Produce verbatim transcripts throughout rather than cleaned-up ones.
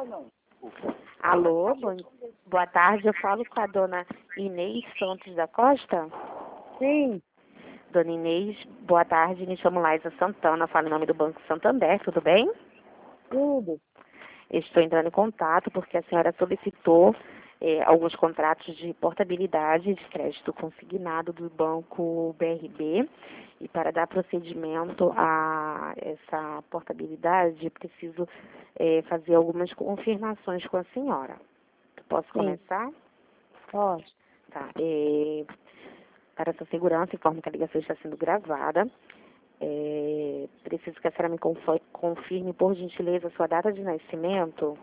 Alô, bom, boa tarde, eu falo com a dona Inês Santos da Costa? Sim, Dona Inês, boa tarde, me chamo Laisa Santana, falo em nome do Banco Santander, tudo bem? tudo. Estou entrando em contato porque a senhora solicitou eh, alguns contratos de portabilidade de crédito consignado do Banco B R B e para dar procedimento a essa portabilidade, preciso eh, fazer algumas confirmações com a senhora. Posso Sim, começar? pode. Tá. É, para essa segurança, informo que a ligação está sendo gravada. É, preciso que a senhora me confo- confirme, por gentileza, a sua data de nascimento.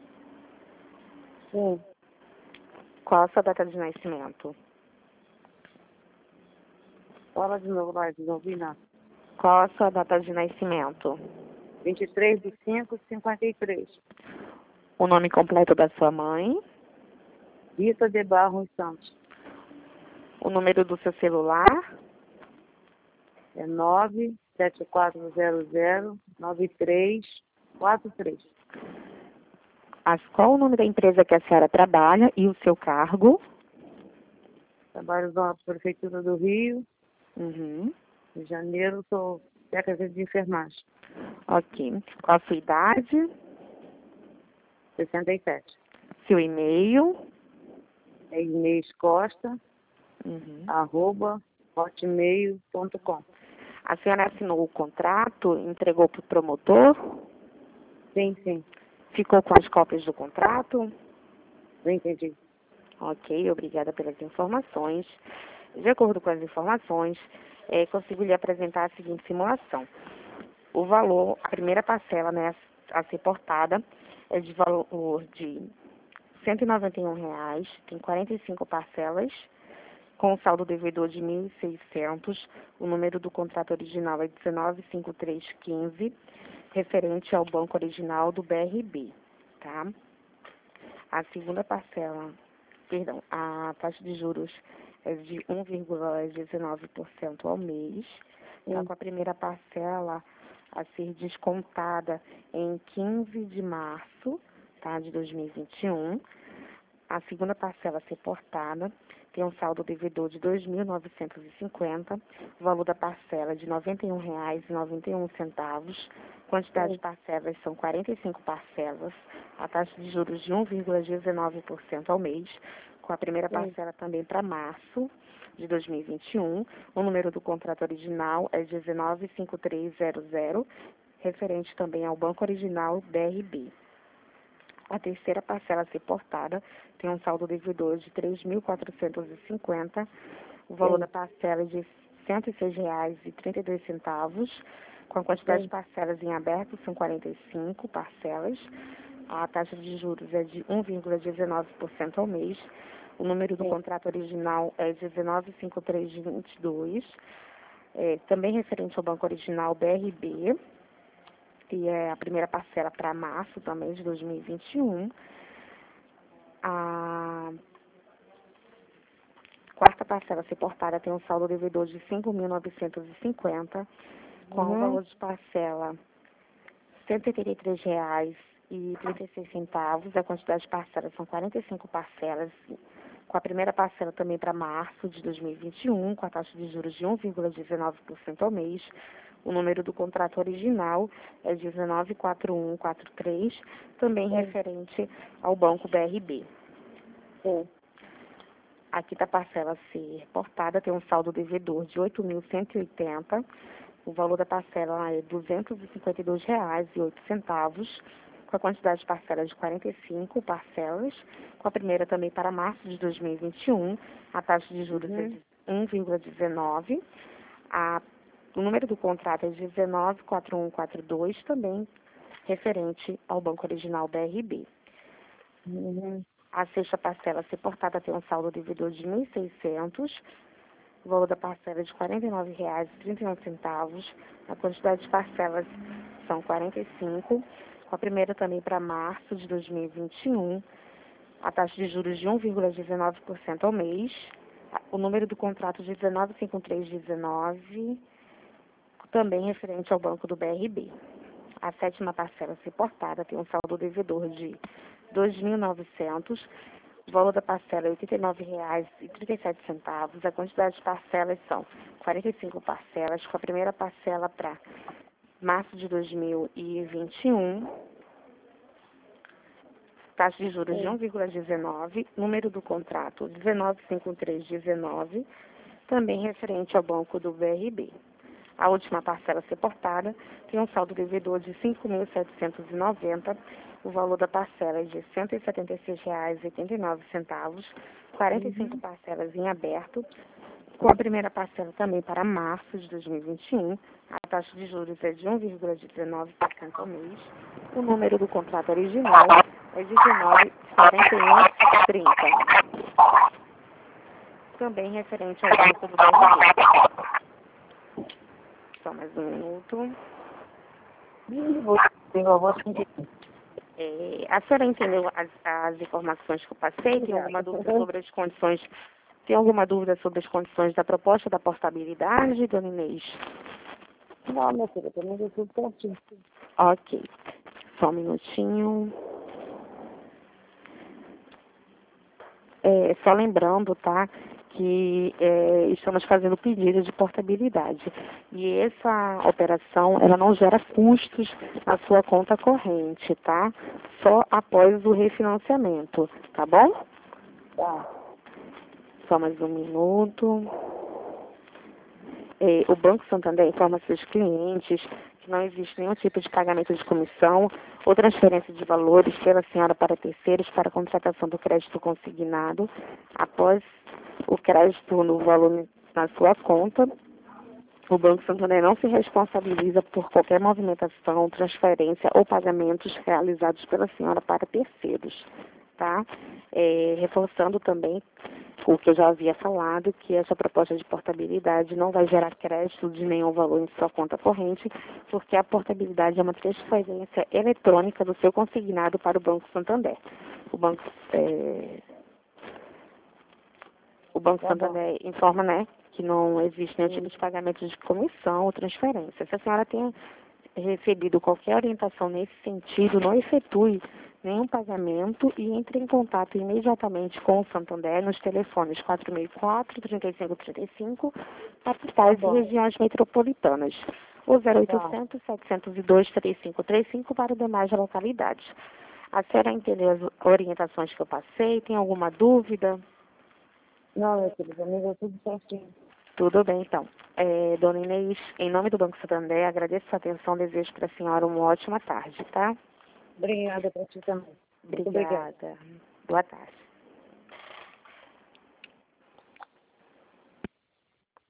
Sim. Qual a sua data de nascimento? Fala de novo, vai, não ouvi nada. Qual a sua data de nascimento? vinte e três de cinco de cinquenta e três. O nome completo da sua mãe? Rita de Barros Santos. O número do seu celular? É nove sete quatro zero zero nove três quatro três. As, qual o nome da empresa que a senhora trabalha e o seu cargo? Trabalho na Prefeitura do Rio. Uhum. Em janeiro, sou técnica de enfermagem. Ok. Qual a sua idade? sessenta e sete. Seu e-mail? É Inês Costa, Uhum. arroba, hotmail ponto com. A senhora assinou o contrato, entregou para o promotor? Sim, sim. Ficou com as cópias do contrato? Não entendi. Ok, obrigada pelas informações. De acordo com as informações, eh, consigo lhe apresentar a seguinte simulação. O valor, a primeira parcela, né, a ser portada é de valor de cento e noventa e um reais, tem quarenta e cinco parcelas, com o saldo devedor de mil e seiscentos. O número do contrato original é um nove cinco três um cinco, referente ao banco original do B R B, tá? A segunda parcela, perdão, a taxa de juros é de um vírgula dezenove por cento ao mês, tá? Sim. Com a primeira parcela a ser descontada em quinze de março, tá, de dois mil e vinte e um. A segunda parcela a ser portada tem um saldo devedor de dois mil novecentos e cinquenta, o valor da parcela é de noventa e um reais e noventa e um centavos, quantidade de parcelas são quarenta e cinco parcelas, a taxa de juros de um vírgula dezenove por cento ao mês, com a primeira Sim. parcela também para março de dois mil e vinte e um. O número do contrato original é um nove cinco três zero zero, referente também ao banco original B R B. A terceira parcela a ser portada tem um saldo devedor de três mil quatrocentos e cinquenta, o valor Sim. da parcela é de cento e seis reais e trinta e dois centavos, com a quantidade Sim. de parcelas em aberto são quarenta e cinco parcelas, a taxa de juros é de um vírgula dezenove por cento ao mês, o número do Sim. contrato original é um nove cinco três dois dois, é, também referente ao banco original B R B, que é a primeira parcela para março também de dois mil e vinte e um. A quarta parcela a ser portada tem um saldo devedor de cinco mil novecentos e cinquenta, com o Uhum. valor de parcela cento e oitenta e três reais e trinta e seis centavos. A quantidade de parcelas são quarenta e cinco parcelas, com a primeira parcela também para março de dois mil e vinte e um, com a taxa de juros de um vírgula dezenove por cento ao mês. O número do contrato original é um nove quatro um quatro três, também Sim. referente ao banco B R B. Sim. A quinta parcela a ser portada tem um saldo devedor de oito mil cento e oitenta. O valor da parcela é duzentos e cinquenta e dois reais e oito centavos, com a quantidade de parcelas de quarenta e cinco parcelas, com a primeira também para março de dois mil e vinte e um. A taxa de juros é Uhum. de um vírgula dezenove. A O número do contrato é um nove quatro um quatro dois, também referente ao banco original B R B. Uhum. A sexta parcela a ser portada tem um saldo devedor de mil e seiscentos, o valor da parcela é de quarenta e nove reais e trinta e um centavos, a quantidade de parcelas são quarenta e cinco, com a primeira também para março de dois mil e vinte e um, a taxa de juros de um vírgula dezenove por cento ao mês, o número do contrato de um nove cinco três um nove, também referente ao banco do B R B. a sétima parcela a ser portada tem um saldo devedor de dois mil e novecentos reais. O valor da parcela é oitenta e nove reais e trinta e sete centavos. A quantidade de parcelas são quarenta e cinco parcelas, com a primeira parcela para março de dois mil e vinte e um. Taxa de juros de um vírgula dezenove, número do contrato um nove cinco três um nove, também referente ao banco do B R B. A última parcela a ser portada tem um saldo devedor de cinco mil setecentos e noventa reais. O valor da parcela é de cento e setenta e seis reais e oitenta e nove centavos, quarenta e cinco uhum. parcelas em aberto, com a primeira parcela também para março de dois mil e vinte e um. A taxa de juros é de um vírgula dezenove por cento ao mês. O número do contrato original é dezenove quarenta e um trinta. Também referente ao banco do B R B. Só mais um minuto. É, a senhora entendeu as, as informações que eu passei? Tem alguma dúvida sobre as condições? Tem alguma dúvida sobre as condições da proposta da portabilidade, dona Inês? Não, minha filha, também deu tudo certinho. Ok. Só um minutinho. É, só lembrando, tá, que é, estamos fazendo pedido de portabilidade. E essa operação, ela não gera custos na sua conta corrente, tá? Só após o refinanciamento, tá bom? Tá. Só mais um minuto. É, o Banco Santander informa seus clientes que não existe nenhum tipo de pagamento de comissão ou transferência de valores pela senhora para terceiros para a contratação do crédito consignado. Após o crédito no valor na sua conta, o Banco Santander não se responsabiliza por qualquer movimentação, transferência ou pagamentos realizados pela senhora para terceiros, tá? É, reforçando também o que eu já havia falado, que essa proposta de portabilidade não vai gerar crédito de nenhum valor em sua conta corrente, porque a portabilidade é uma transferência eletrônica do seu consignado para o Banco Santander. O Banco, é, o Banco Tá Santander bom. informa, né, que não existe nenhum tipo de pagamento de comissão ou transferência. Se a senhora tem recebido qualquer orientação nesse sentido, não efetue nenhum pagamento e entre em contato imediatamente com o Santander nos telefones quatro seis quatro, três cinco três cinco, capitais Tá e regiões metropolitanas, ou zero oitocentos, setecentos e dois, trinta e cinco trinta e cinco para demais localidades. A senhora entendeu as orientações que eu passei? Tem alguma dúvida? Não, minha filha, também deu tudo certinho. Tudo bem, então. É, dona Inês, em nome do Banco Santander, agradeço a sua atenção, desejo para a senhora uma ótima tarde, tá? Obrigada para ti também. Muito Obrigada. obrigada. Boa tarde.